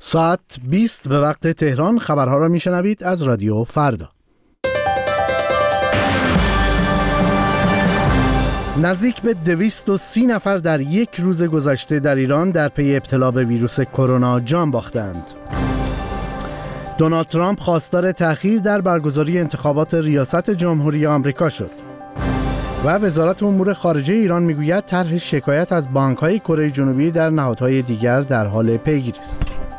ساعت 20 به وقت تهران خبرها را میشنوید از رادیو فردا. نزدیک به 230 نفر در یک روز گذشته در ایران در پی ابتلا به ویروس کرونا جان باختند. دونالد ترامپ خواستار تأخیر در برگزاری انتخابات ریاست جمهوری آمریکا شد. و وزارت امور خارجه ایران میگوید طرح شکایت از بانک‌های کره جنوبی در نهادهای دیگر در حال پیگیری است.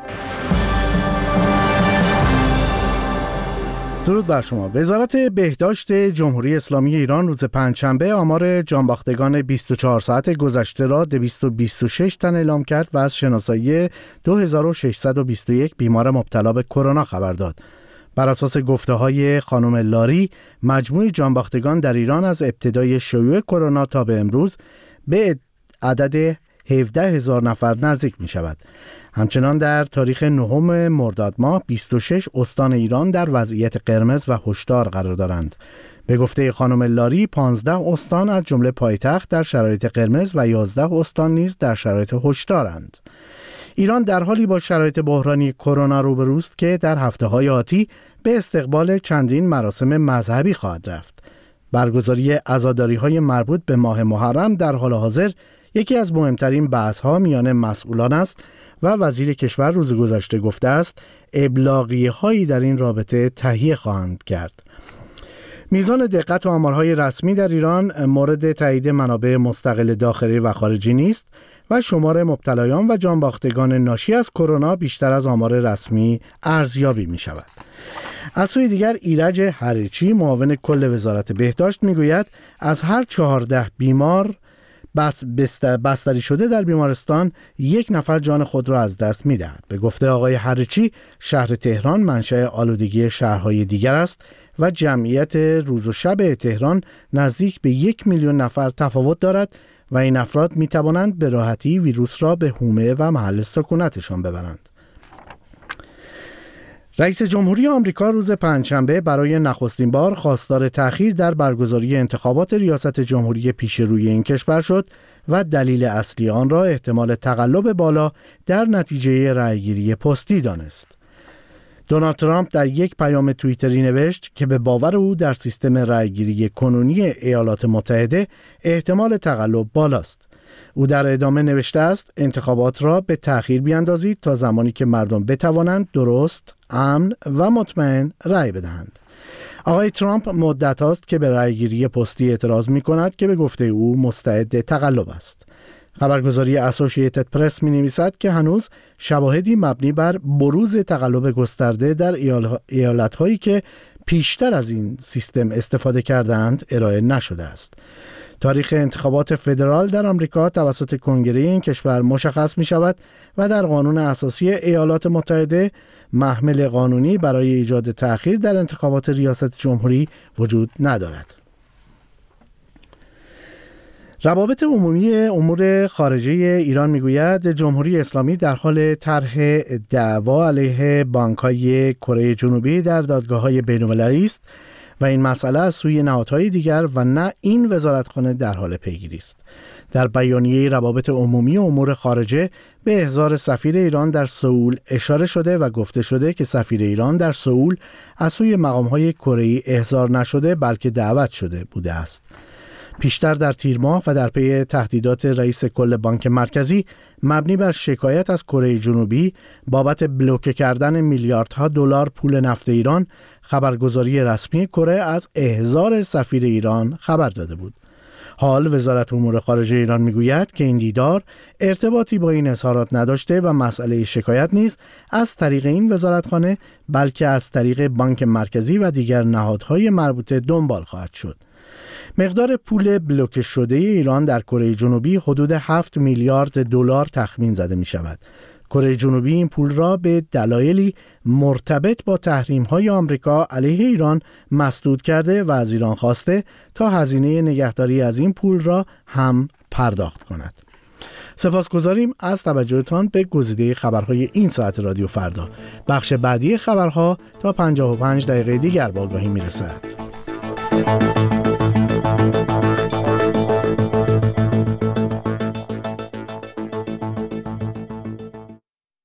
درود بر شما. وزارت بهداشت جمهوری اسلامی ایران روز پنجشنبه آمار جانباختگان 24 ساعت گذشته را 226 تن اعلام کرد و از شناسایی 2621 بیمار مبتلا به کرونا خبر داد. بر اساس گفته‌های خانم لاری، مجموع جانباختگان در ایران از ابتدای شیوع کرونا تا به امروز به عدد 17,000 نفر نزدیک می شود. همچنان در تاریخ 9 مرداد ماه 26 استان ایران در وضعیت قرمز و هشدار قرار دارند. به گفته خانم لاری 15 استان از جمله پایتخت در شرایط قرمز و 11 استان نیز در شرایط هشدارند. ایران در حالی با شرایط بحرانی کرونا روبروست که در هفته‌های آتی به استقبال چندین مراسم مذهبی خواهد رفت. برگزاری عزاداری‌های مربوط به ماه محرم در حال حاضر یکی از مهمترین بحث‌ها میان مسئولان است و وزیر کشور روز گذشته گفته است ابلاغیه‌هایی در این رابطه تهیه خواهند کرد. میزان دقت و آمارهای رسمی در ایران مورد تایید منابع مستقل داخلی و خارجی نیست و شمار مبتلایان و جانباختگان ناشی از کرونا بیشتر از آمار رسمی ارزیابی می شود. از سوی دیگر ایرج حریچی معاون کل وزارت بهداشت می گوید از هر 14 بیمار بستری شده در بیمارستان یک نفر جان خود را از دست می دهد. به گفته آقای حریچی شهر تهران منشأ آلودگی شهرهای دیگر است و جمعیت روز و شب تهران نزدیک به 1 میلیون نفر تفاوت دارد و این افراد می توانند به راحتی ویروس را به حومه و محل سکونتشان ببرند. رئیس جمهوری آمریکا روز پنجشنبه برای نخستین بار خواستار تأخیر در برگزاری انتخابات ریاست جمهوری پیش روی این کشور شد و دلیل اصلی آن را احتمال تقلب بالا در نتیجه رأیگیری پستی دانست. دونالد ترامپ در یک پیام توییتری نوشت که به باور او در سیستم رأیگیری کنونی ایالات متحده احتمال تقلب بالاست. او در ادامه نوشته است انتخابات را به تأخیر بیاندازید تا زمانی که مردم بتوانند درست، امن و مطمئن رأی بدهند. آقای ترامپ مدت است که به رأیگیری پستی اعتراض می کند که به گفته او مستعد تقلب است. خبرگزاری اسوسییتد پرس می نویسد که هنوز شواهدی مبنی بر بروز تقلب گسترده در ایالت‌هایی که پیشتر از این سیستم استفاده کردند ارائه نشده است. تاریخ انتخابات فدرال در آمریکا توسط کنگره این کشور مشخص می شود و در قانون اساسی ایالات متحده محمل قانونی برای ایجاد تأخیر در انتخابات ریاست جمهوری وجود ندارد. روابط عمومی امور خارجه ایران میگوید جمهوری اسلامی در حال طرح دعوا علیه بانک‌های کره جنوبی در دادگاه‌های بین‌المللی است و این مسئله از سوی نهادهای دیگر و نه این وزارتخانه در حال پیگیری است. در بیانیه روابط عمومی امور خارجه به احضار سفیر ایران در سئول اشاره شده و گفته شده که سفیر ایران در سئول از سوی مقام‌های کره‌ای احضار نشده بلکه دعوت شده بوده است. پیشتر در تیر ماه و در پی تهدیدات رئیس کل بانک مرکزی مبنی بر شکایت از کره جنوبی بابت بلوکه کردن میلیاردها دلار پول نفت ایران، خبرگزاری رسمی کره از احضار سفیر ایران خبر داده بود. حال وزارت امور خارجه ایران میگوید که این دیدار ارتباطی با این اظهارات نداشته و مسئله شکایت نیز از طریق این وزارتخانه بلکه از طریق بانک مرکزی و دیگر نهادهای مربوطه دنبال خواهد شد. مقدار پول بلوکه شده ایران در کره جنوبی حدود 7 میلیارد دلار تخمین زده می شود. کره جنوبی این پول را به دلایلی مرتبط با تحریم‌های آمریکا علیه ایران مسدود کرده و از ایران خواسته تا هزینه نگهداری از این پول را هم پرداخت کند. سپاسگزاریم از توجهتان به گزیده خبرهای این ساعت رادیو فردا. بخش بعدی خبرها تا 55 دقیقه دیگر با آگاهی میرسد.